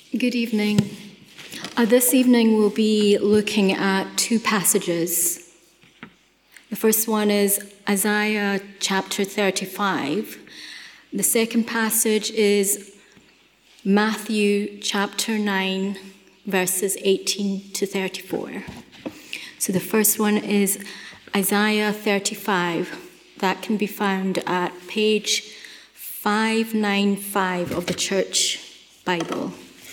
Good evening. This evening we'll be looking at two passages. The first one is Isaiah chapter 35. The second passage is Matthew chapter 9, verses 18 to 34. So the first one is Isaiah 35. That can be found at page 595 of the Church Bible.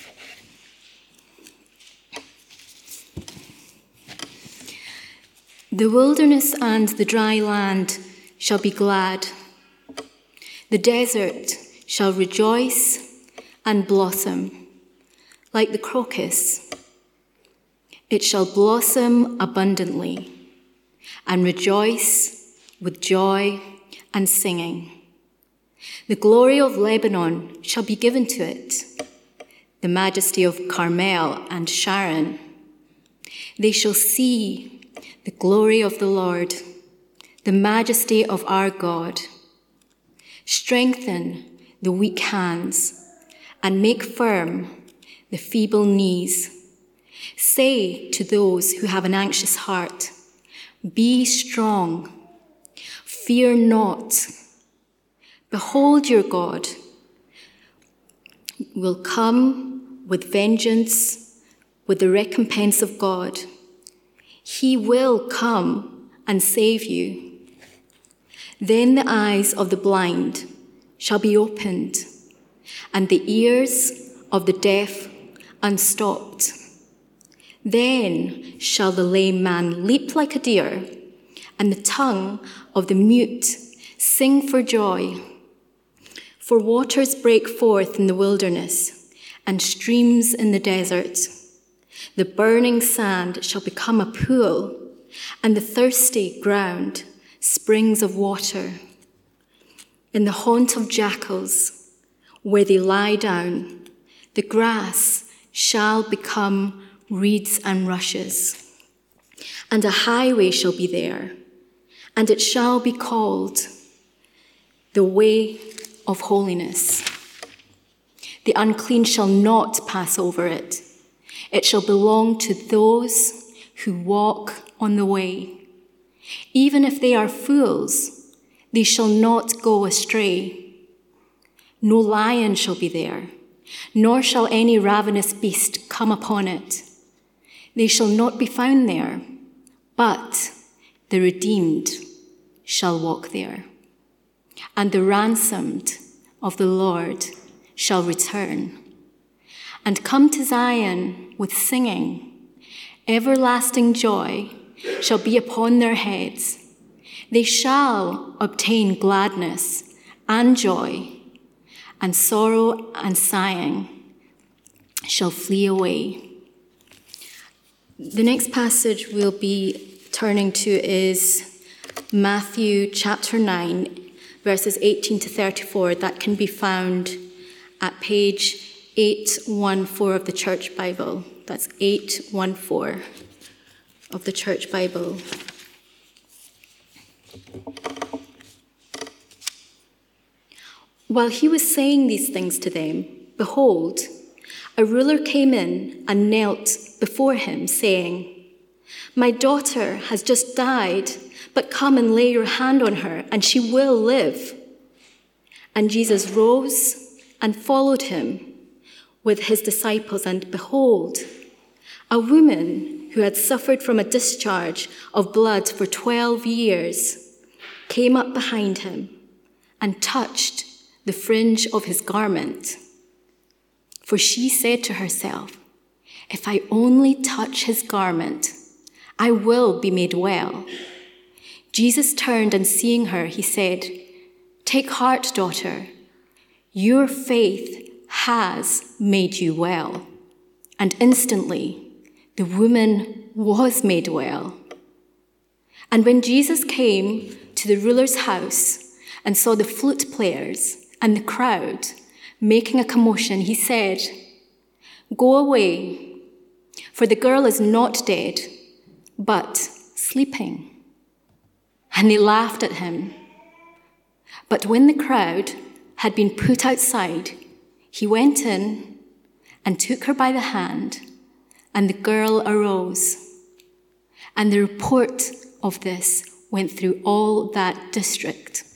The wilderness and the dry land shall be glad. The desert shall rejoice and blossom like the crocus. It shall blossom abundantly and rejoice with joy and singing. The glory of Lebanon shall be given to it, the majesty of Carmel and Sharon. They shall see the glory of the Lord, the majesty of our God. Strengthen the weak hands and make firm the feeble knees. Say to those who have an anxious heart, be strong, fear not. Behold, your God will come with vengeance, with the recompense of God. He will come and save you. Then the eyes of the blind shall be opened, and the ears of the deaf unstopped. Then shall the lame man leap like a deer, and the tongue of the mute sing for joy. For waters break forth in the wilderness, and streams in the desert. The burning sand shall become a pool, and the thirsty ground springs of water. In the haunt of jackals, where they lie down, the grass shall become reeds and rushes. And a highway shall be there, and it shall be called the way of holiness. The unclean shall not pass over it. It shall belong to those who walk on the way. Even if they are fools, they shall not go astray. No lion shall be there, nor shall any ravenous beast come upon it. They shall not be found there, but the redeemed shall walk there. And the ransomed of the Lord shall return and come to Zion with singing. Everlasting joy shall be upon their heads. They shall obtain gladness and joy, and sorrow and sighing shall flee away. The next passage we'll be turning to is Matthew chapter 9, verses 18 to 34. That can be found at page 814 of the Church Bible. That's 814 of the Church Bible. While he was saying these things to them, behold, a ruler came in and knelt before him, saying, My daughter has just died, but come and lay your hand on her, and she will live. And Jesus rose and followed him with his disciples, and behold, a woman who had suffered from a discharge of blood for 12 years came up behind him and touched the fringe of his garment. For she said to herself, if I only touch his garment, I will be made well. Jesus turned and seeing her, he said, Take heart, daughter, your faith has made you well. And instantly, the woman was made well. And when Jesus came to the ruler's house and saw the flute players and the crowd making a commotion, he said, Go away, for the girl is not dead, but sleeping. And they laughed at him. But when the crowd had been put outside, he went in and took her by the hand, and the girl arose. And the report of this went through all that district.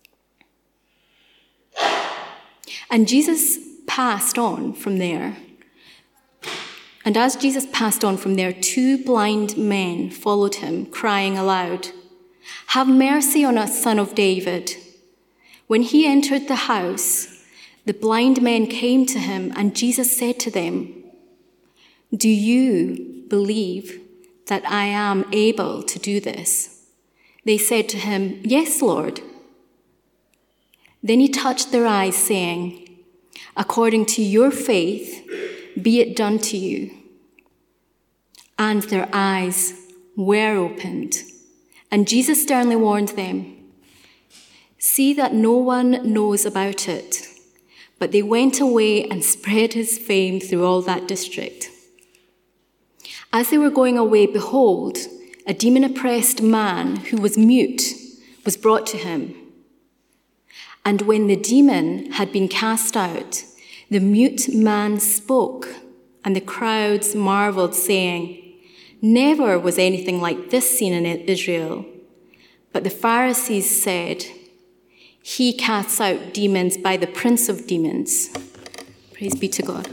And Jesus passed on from there. And as Jesus passed on from there, 2 blind men followed him, crying aloud, "Have mercy on us, Son of David." When he entered the house, the blind men came to him, and Jesus said to them, "Do you believe that I am able to do this?" They said to him, "Yes, Lord." Then he touched their eyes, saying, "According to your faith, be it done to you." And their eyes were opened. And Jesus sternly warned them, "See that no one knows about it." But they went away and spread his fame through all that district. As they were going away, behold, a demon-oppressed man who was mute was brought to him. And when the demon had been cast out, the mute man spoke, and the crowds marveled, saying, "Never was anything like this seen in Israel." But the Pharisees said, "He casts out demons by the prince of demons." Praise be to God.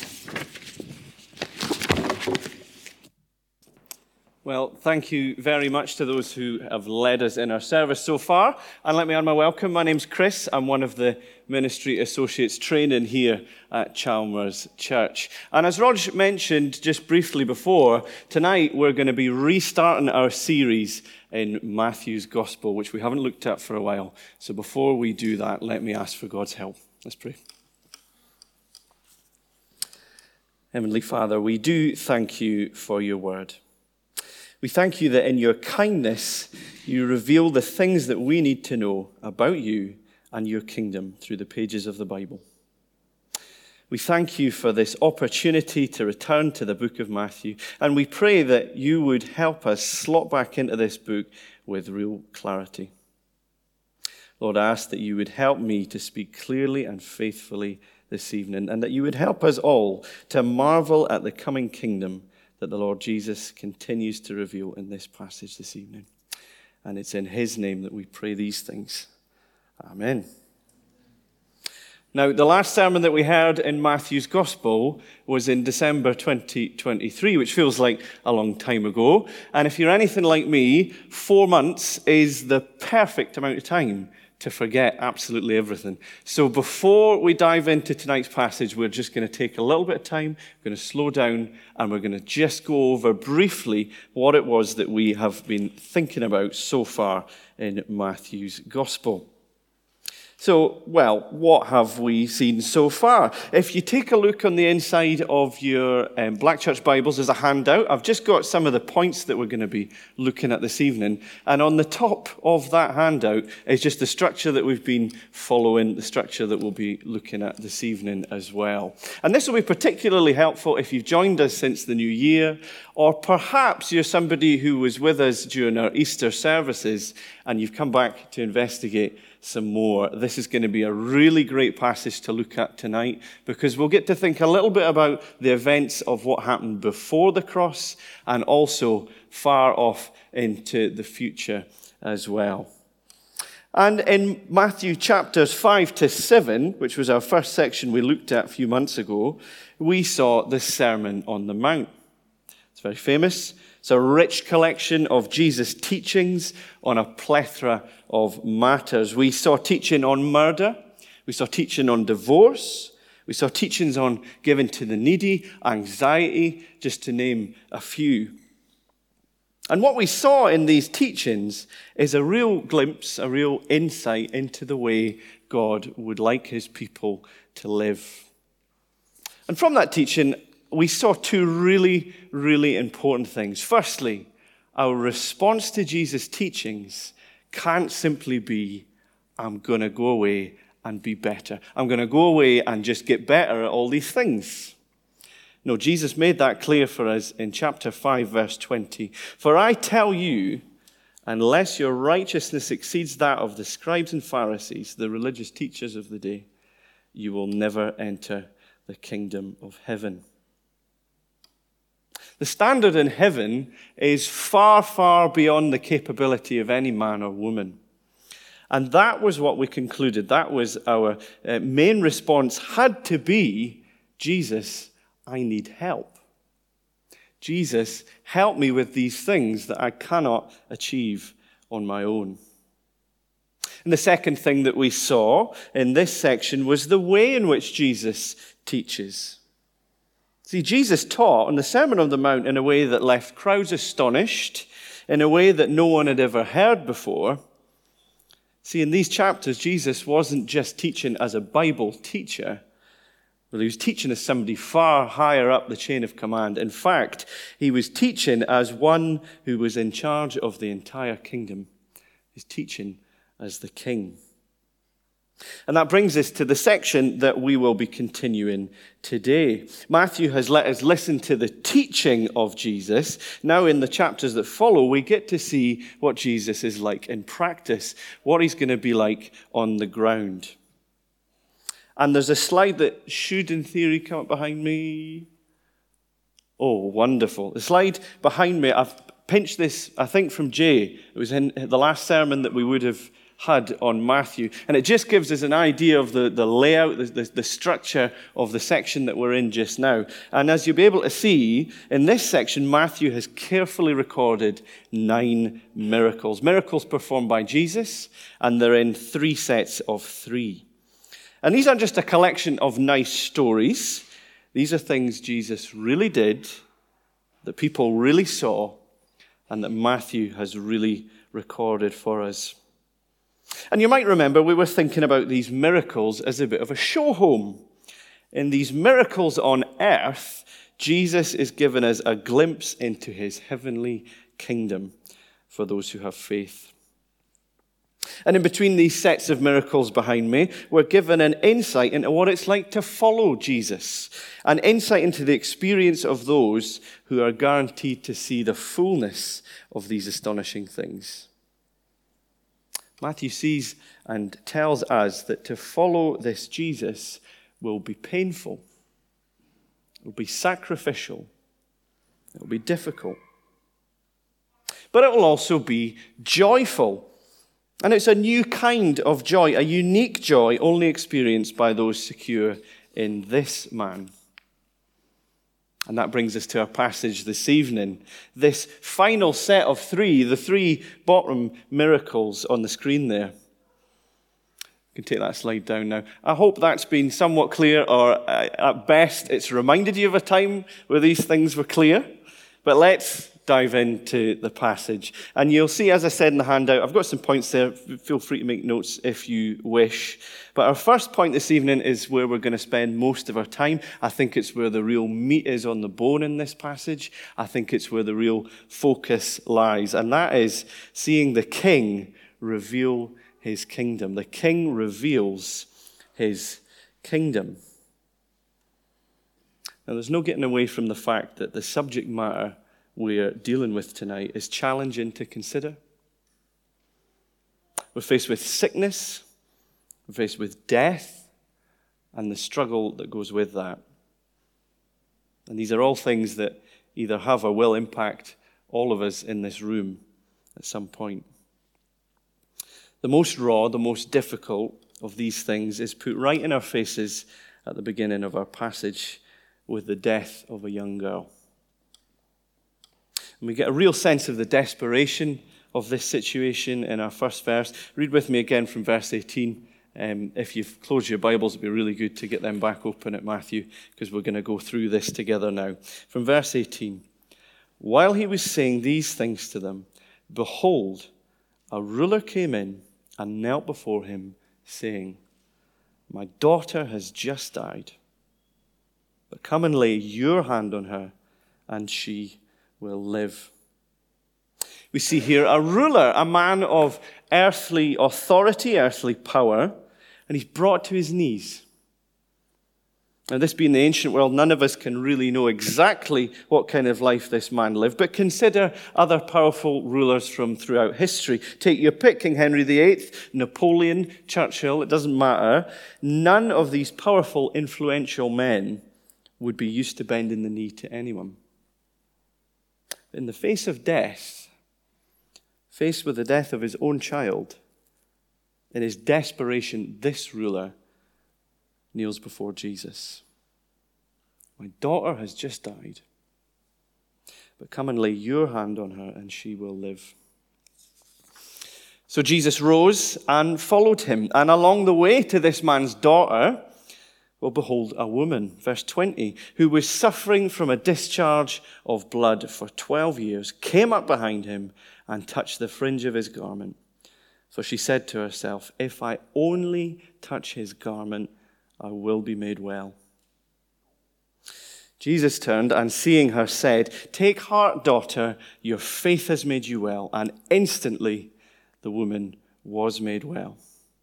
Well, thank you very much to those who have led us in our service so far. And let me add my welcome. My name's Chris. I'm one of the ministry associates training here at Chalmers Church. And as Rog mentioned just briefly before, tonight we're going to be restarting our series in Matthew's Gospel, which we haven't looked at for a while. So before we do that, let me ask for God's help. Let's pray. Heavenly Father, we do thank you for your word. We thank you that in your kindness, you reveal the things that we need to know about you and your kingdom through the pages of the Bible. We thank you for this opportunity to return to the book of Matthew, and we pray that you would help us slot back into this book with real clarity. Lord, I ask that you would help me to speak clearly and faithfully this evening, and that you would help us all to marvel at the coming kingdom that the Lord Jesus continues to reveal in this passage this evening. And it's in his name that we pray these things. Amen. Now, the last sermon that we heard in Matthew's Gospel was in December 2023, which feels like a long time ago. And if you're anything like me, 4 months is the perfect amount of time to forget absolutely everything. So before we dive into tonight's passage, we're just going to take a little bit of time, we're going to slow down, and we're going to just go over briefly what it was that we have been thinking about so far in Matthew's Gospel. So, well, what have we seen so far? If you take a look on the inside of your Black Church Bibles, there's a handout. I've just got some of the points that we're going to be looking at this evening. And on the top of that handout is just the structure that we've been following, the structure that we'll be looking at this evening as well. And this will be particularly helpful if you've joined us since the new year, or perhaps you're somebody who was with us during our Easter services and you've come back to investigate some more. This is going to be a really great passage to look at tonight, because we'll get to think a little bit about the events of what happened before the cross and also far off into the future as well. And in Matthew chapters 5 to 7, which was our first section we looked at a few months ago, we saw the Sermon on the Mount. It's very famous. It's a rich collection of Jesus' teachings on a plethora of matters. We saw teaching on murder. We saw teaching on divorce. We saw teachings on giving to the needy, anxiety, just to name a few. And what we saw in these teachings is a real glimpse, a real insight into the way God would like his people to live. And from that teaching, we saw 2 really, really important things. Firstly, our response to Jesus' teachings can't simply be, I'm going to go away and be better. I'm going to go away and just get better at all these things. No, Jesus made that clear for us in chapter 5, verse 20. For I tell you, unless your righteousness exceeds that of the scribes and Pharisees, the religious teachers of the day, you will never enter the kingdom of heaven. The standard in heaven is far, far beyond the capability of any man or woman. And that was what we concluded. That was our main response had to be, Jesus, I need help. Jesus, help me with these things that I cannot achieve on my own. And the second thing that we saw in this section was the way in which Jesus teaches. See, Jesus taught on the Sermon on the Mount in a way that left crowds astonished, in a way that no one had ever heard before. See, in these chapters, Jesus wasn't just teaching as a Bible teacher, but he was teaching as somebody far higher up the chain of command. In fact, he was teaching as one who was in charge of the entire kingdom. He's teaching as the king. And that brings us to the section that we will be continuing today. Matthew has let us listen to the teaching of Jesus. Now in the chapters that follow, we get to see what Jesus is like in practice, what he's going to be like on the ground. And there's a slide that should, in theory, come up behind me. Oh, wonderful. The slide behind me, I've pinched this, I think, from Jay. It was in the last sermon that we would have had on Matthew. And it just gives us an idea of the layout, the structure of the section that we're in just now. And as you'll be able to see, in this section, Matthew has carefully recorded 9 miracles. Miracles performed by Jesus, and they're in 3 sets of 3. And these aren't just a collection of nice stories. These are things Jesus really did, that people really saw, and that Matthew has really recorded for us. And you might remember we were thinking about these miracles as a bit of a show home. In these miracles on earth, Jesus is giving us a glimpse into his heavenly kingdom for those who have faith. And in between these sets of miracles behind me, we're given an insight into what it's like to follow Jesus, an insight into the experience of those who are guaranteed to see the fullness of these astonishing things. Matthew sees and tells us that to follow this Jesus will be painful, it will be sacrificial, it will be difficult, but it will also be joyful. And it's a new kind of joy, a unique joy only experienced by those secure in this man. And that brings us to our passage this evening. This final set of 3, the 3 bottom miracles on the screen there. You can take that slide down now. I hope that's been somewhat clear, or at best it's reminded you of a time where these things were clear. But let's dive into the passage. And you'll see, as I said in the handout, I've got some points there. Feel free to make notes if you wish. But our first point this evening is where we're going to spend most of our time. I think it's where the real meat is on the bone in this passage. I think it's where the real focus lies. And that is seeing the king reveal his kingdom. The king reveals his kingdom. Now, there's no getting away from the fact that the subject matter we're dealing with tonight is challenging to consider. We're faced with sickness, we're faced with death, and the struggle that goes with that. And these are all things that either have or will impact all of us in this room at some point. The most raw, the most difficult of these things is put right in our faces at the beginning of our passage with the death of a young girl. And we get a real sense of the desperation of this situation in our first verse. Read with me again from verse 18. If you've closed your Bibles, it'd be really good to get them back open at Matthew, because we're going to go through this together now. From verse 18. While he was saying these things to them, behold, a ruler came in and knelt before him, saying, My daughter has just died, but come and lay your hand on her, and she will live. We see here a ruler, a man of earthly authority, earthly power, and he's brought to his knees. Now, this being the ancient world, none of us can really know exactly what kind of life this man lived, but consider other powerful rulers from throughout history. Take your pick, King Henry VIII, Napoleon, Churchill, it doesn't matter. None of these powerful, influential men would be used to bending the knee to anyone. In the face of death, faced with the death of his own child, in his desperation, this ruler kneels before Jesus. My daughter has just died, but come and lay your hand on her and she will live. So Jesus rose and followed him, and along the way to this man's daughter, well, behold, a woman, verse 20, who was suffering from a discharge of blood for 12 years, came up behind him and touched the fringe of his garment. For she said to herself, if I only touch his garment, I will be made well. Jesus turned and seeing her said, take heart, daughter, your faith has made you well. And instantly the woman was made well.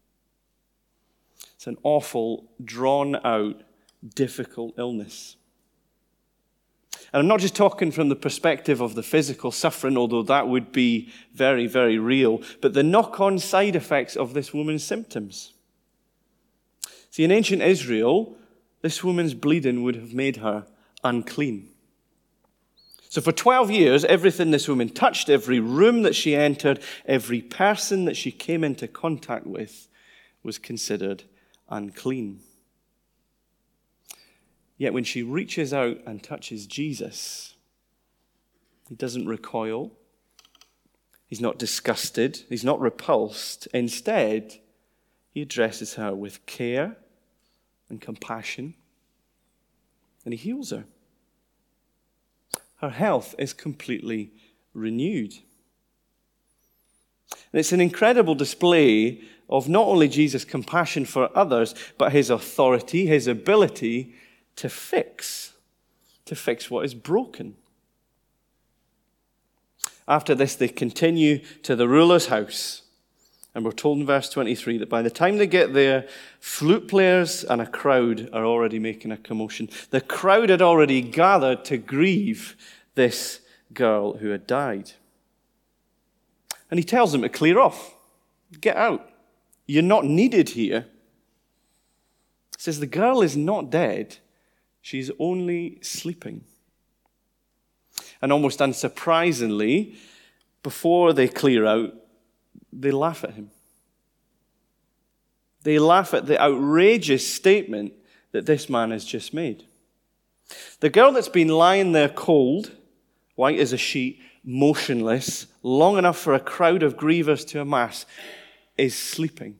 It's an awful, drawn-out, difficult illness. And I'm not just talking from the perspective of the physical suffering, although that would be very, very real, but the knock-on side effects of this woman's symptoms. See, in ancient Israel, this woman's bleeding would have made her unclean. So for 12 years, everything this woman touched, every room that she entered, every person that she came into contact with was considered unclean. Yet when she reaches out and touches Jesus, he doesn't recoil. He's not disgusted. He's not repulsed. Instead, he addresses her with care and compassion, and he heals her. Her health is completely renewed. And it's an incredible display of not only Jesus' compassion for others, but his authority, his ability to fix what is broken. After this, they continue to the ruler's house. And we're told in verse 23 that by the time they get there, flute players and a crowd are already making a commotion. The crowd had already gathered to grieve this girl who had died. And he tells them to clear off. Get out. You're not needed here. He says the girl is not dead. She's only sleeping. And almost unsurprisingly, before they clear out, they laugh at him. They laugh at the outrageous statement that this man has just made. The girl that's been lying there cold, white as a sheet, motionless, long enough for a crowd of grievers to amass, is sleeping.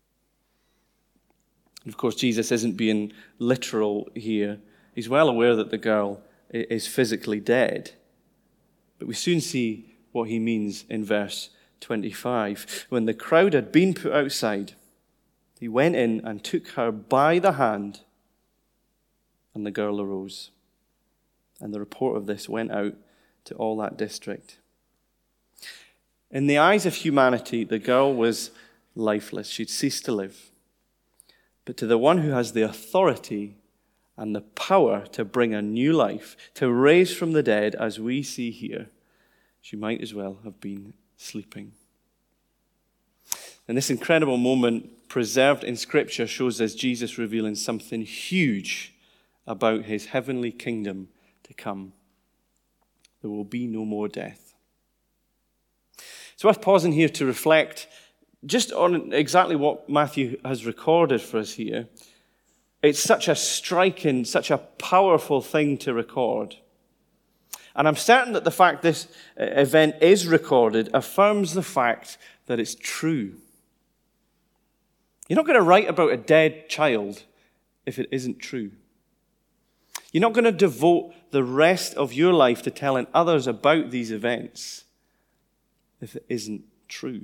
Of course, Jesus isn't being literal here. He's well aware that the girl is physically dead. But we soon see what he means in verse 25. When the crowd had been put outside, he went in and took her by the hand, and the girl arose. And the report of this went out to all that district. In the eyes of humanity, the girl was lifeless. She'd ceased to live. But to the one who has the authority and the power to bring a new life, to raise from the dead, as we see here, she might as well have been sleeping. And this incredible moment, preserved in Scripture, shows us Jesus revealing something huge about his heavenly kingdom to come. There will be no more death. It's worth pausing here to reflect just on exactly what Matthew has recorded for us here. It's such a striking, such a powerful thing to record. And I'm certain that the fact this event is recorded affirms the fact that it's true. You're not going to write about a dead child if it isn't true. You're not going to devote the rest of your life to telling others about these events if it isn't true.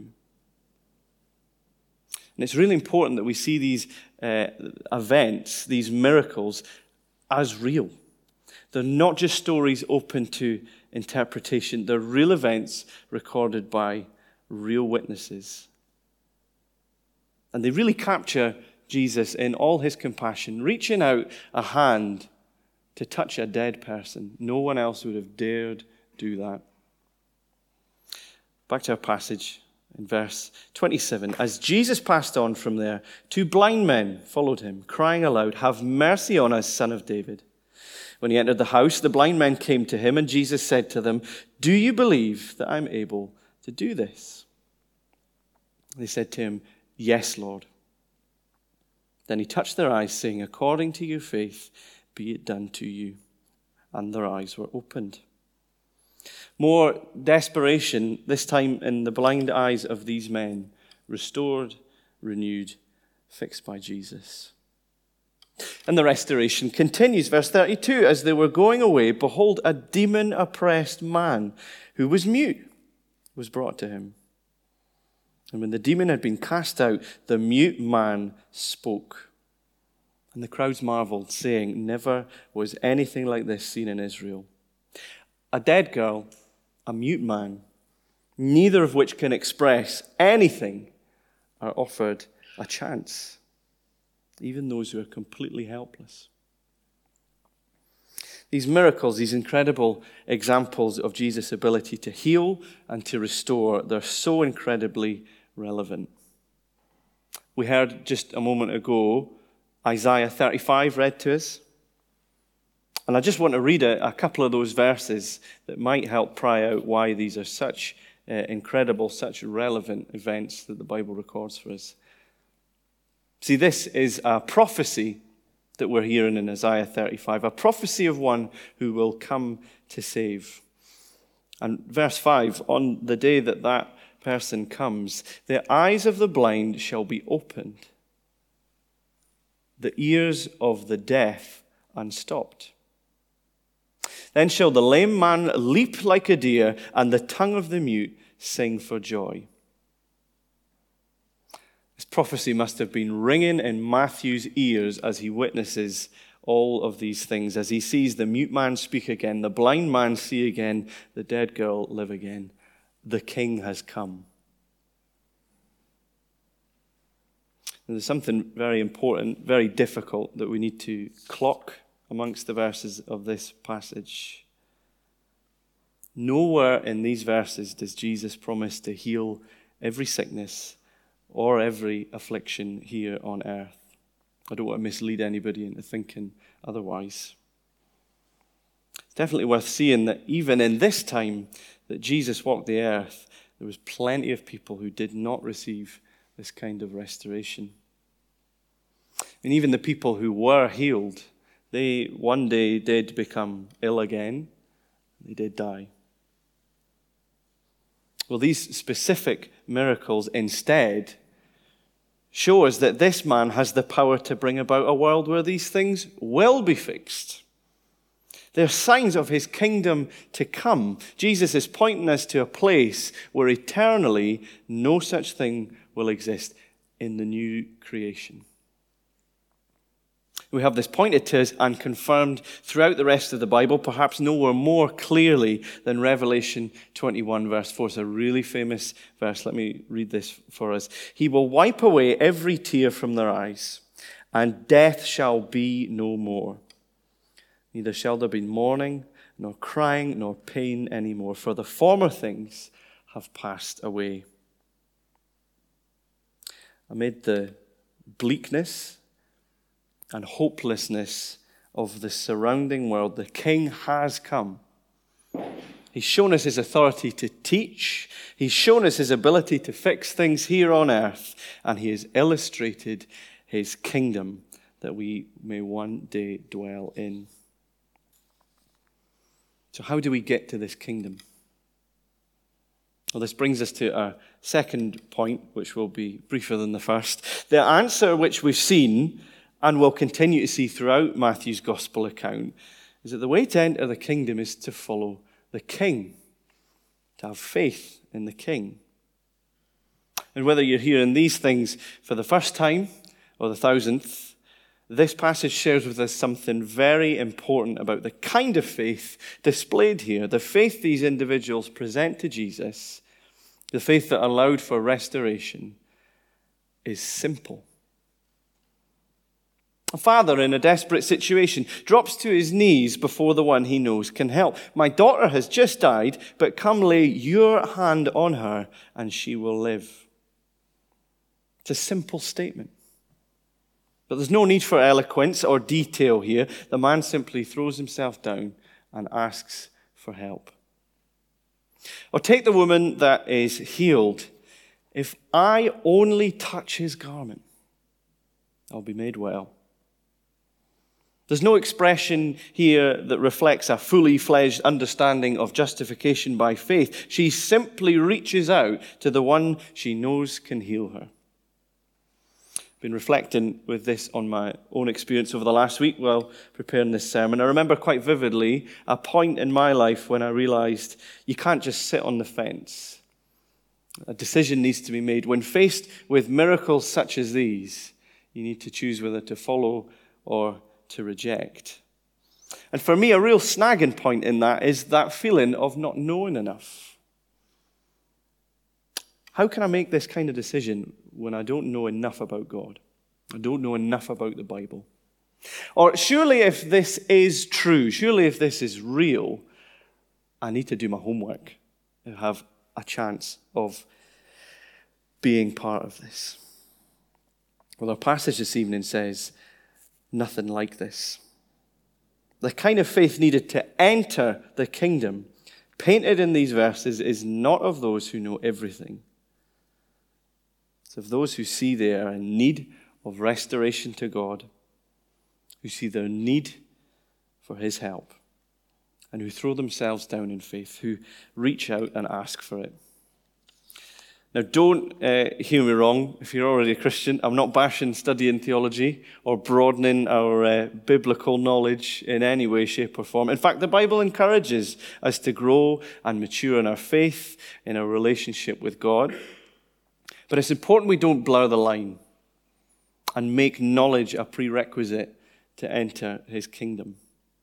And it's really important that we see these events, these miracles, as real. They're not just stories open to interpretation. They're real events recorded by real witnesses. And they really capture Jesus, in all his compassion, reaching out a hand to touch a dead person. No one else would have dared do that. Back to our passage in verse 27. As Jesus passed on from there, 2 blind men followed him, crying aloud, "Have mercy on us, Son of David." When he entered the house, the blind men came to him, and Jesus said to them, "Do you believe that I'm able to do this?" They said to him, "Yes, Lord." Then he touched their eyes, saying, "According to your faith, be it done to you." And their eyes were opened. More desperation, this time in the blind eyes of these men, restored, renewed, fixed by Jesus. And the restoration continues. Verse 32, as they were going away, behold, a demon-oppressed man who was mute was brought to him. And when the demon had been cast out, the mute man spoke. And the crowds marveled, saying, "Never was anything like this seen in Israel." A dead girl, a mute man, neither of which can express anything, are offered a chance. Even those who are completely helpless. These miracles, these incredible examples of Jesus' ability to heal and to restore, they're so incredibly relevant. We heard just a moment ago Isaiah 35 read to us. And I just want to read a couple of those verses that might help pry out why these are such incredible, such relevant events that the Bible records for us. See, this is a prophecy that we're hearing in Isaiah 35, a prophecy of one who will come to save. And verse 5, on the day that that person comes, the eyes of the blind shall be opened, the ears of the deaf unstopped. Then shall the lame man leap like a deer, and the tongue of the mute sing for joy. This prophecy must have been ringing in Matthew's ears as he witnesses all of these things, as he sees the mute man speak again, the blind man see again, the dead girl live again. The King has come. And there's something very important, very difficult that we need to clock amongst the verses of this passage. Nowhere in these verses does Jesus promise to heal every sickness or every affliction here on earth. I don't want to mislead anybody into thinking otherwise. It's definitely worth seeing that even in this time that Jesus walked the earth, there was plenty of people who did not receive this kind of restoration. And even the people who were healed, they one day did become ill again. They did die. Well, these specific miracles instead show us that this man has the power to bring about a world where these things will be fixed. They're signs of his kingdom to come. Jesus is pointing us to a place where eternally no such thing will exist, in the new creation. We have this pointed to us and confirmed throughout the rest of the Bible, perhaps nowhere more clearly than Revelation 21, verse 4. It's a really famous verse. Let me read this for us. He will wipe away every tear from their eyes, and death shall be no more. Neither shall there be mourning, nor crying, nor pain anymore, for the former things have passed away. Amid the bleakness and hopelessness of the surrounding world, the King has come. He's shown us his authority to teach. He's shown us his ability to fix things here on earth. And he has illustrated his kingdom that we may one day dwell in. So how do we get to this kingdom? Well, this brings us to our second point, which will be briefer than the first. The answer which we've seen and will continue to see throughout Matthew's gospel account is that the way to enter the kingdom is to follow the King, to have faith in the King. And whether you're hearing these things for the first time or the 1,000th, this passage shares with us something very important about the kind of faith displayed here, the faith these individuals present to Jesus, the faith that allowed for restoration, is simple. A father in a desperate situation drops to his knees before the one he knows can help. My daughter has just died, but come lay your hand on her and she will live. It's a simple statement. But there's no need for eloquence or detail here. The man simply throws himself down and asks for help. Or take the woman that is healed. If I only touch his garment, I'll be made well. There's no expression here that reflects a fully fledged understanding of justification by faith. She simply reaches out to the one she knows can heal her. I've been reflecting with this on my own experience over the last week while preparing this sermon. I remember quite vividly a point in my life when I realized you can't just sit on the fence. A decision needs to be made. When faced with miracles such as these, you need to choose whether to follow or to reject. And for me, a real snagging point in that is that feeling of not knowing enough. How can I make this kind of decision when I don't know enough about God? I don't know enough about the Bible. Or surely if this is true, surely if this is real, I need to do my homework to have a chance of being part of this. Well, our passage this evening says, nothing like this. The kind of faith needed to enter the kingdom, painted in these verses, is not of those who know everything. It's of those who see they are in need of restoration to God, who see their need for his help, and who throw themselves down in faith, who reach out and ask for it. Now, don't hear me wrong. If you're already a Christian, I'm not bashing studying theology or broadening our biblical knowledge in any way, shape, or form. In fact, the Bible encourages us to grow and mature in our faith, in our relationship with God. But it's important we don't blur the line and make knowledge a prerequisite to enter his kingdom.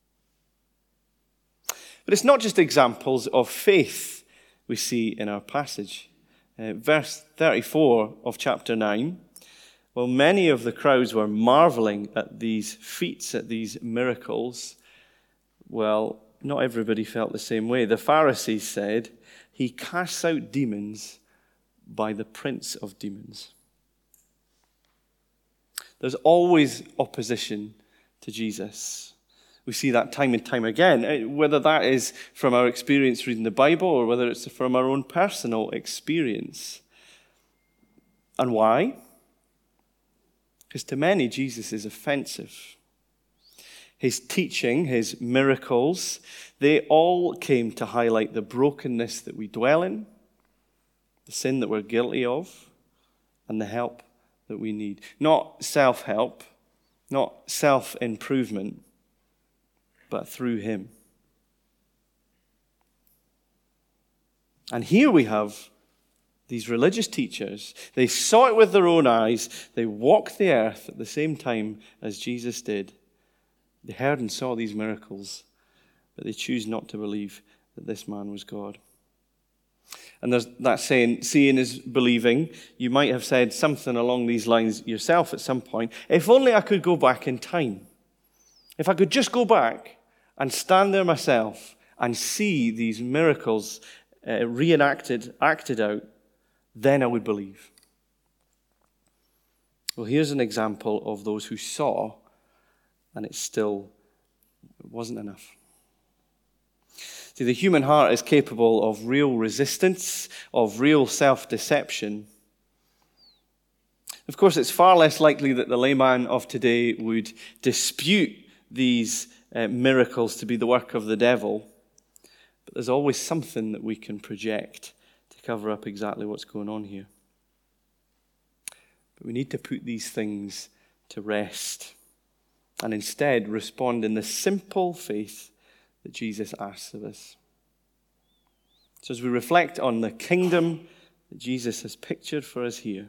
But it's not just examples of faith we see in our passage. Verse 34 of chapter 9, well, many of the crowds were marveling at these feats, at these miracles. Well, not everybody felt the same way. The Pharisees said, he casts out demons by the prince of demons. There's always opposition to Jesus. We see that time and time again, whether that is from our experience reading the Bible or whether it's from our own personal experience. And why? Because to many, Jesus is offensive. His teaching, his miracles, they all came to highlight the brokenness that we dwell in, the sin that we're guilty of, and the help that we need. Not self-help, not self-improvement, but through him. And here we have these religious teachers. They saw it with their own eyes. They walked the earth at the same time as Jesus did. They heard and saw these miracles, but they choose not to believe that this man was God. And there's that saying, seeing is believing. You might have said something along these lines yourself at some point. If only I could go back in time. If I could just go back and stand there myself and see these miracles acted out, then I would believe. Well, here's an example of those who saw, and it wasn't enough. See, the human heart is capable of real resistance, of real self-deception. Of course, it's far less likely that the layman of today would dispute these miracles to be the work of the devil. But there's always something that we can project to cover up exactly what's going on here. But we need to put these things to rest and instead respond in the simple faith that Jesus asks of us. So as we reflect on the kingdom that Jesus has pictured for us here,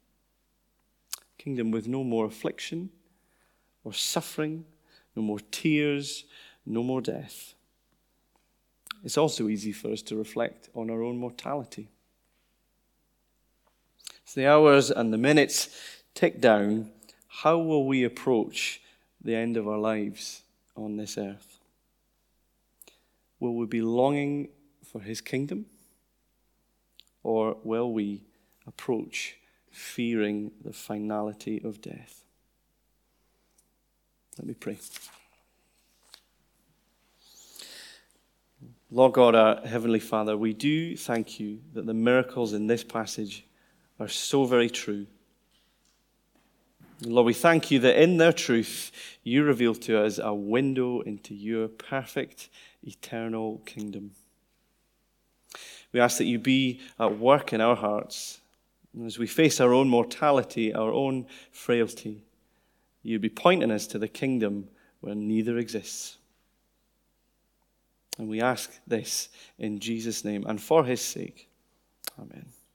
a kingdom with no more affliction or suffering, no more tears, no more death. It's also easy for us to reflect on our own mortality. As the hours and the minutes tick down, how will we approach the end of our lives on this earth? Will we be longing for his kingdom? Or will we approach fearing the finality of death? Let me pray. Lord God, our Heavenly Father, we do thank you that the miracles in this passage are so very true. Lord, we thank you that in their truth, you reveal to us a window into your perfect, eternal kingdom. We ask that you be at work in our hearts. And as we face our own mortality, our own frailty, you be pointing us to the kingdom where neither exists. And we ask this in Jesus' name and for his sake. Amen.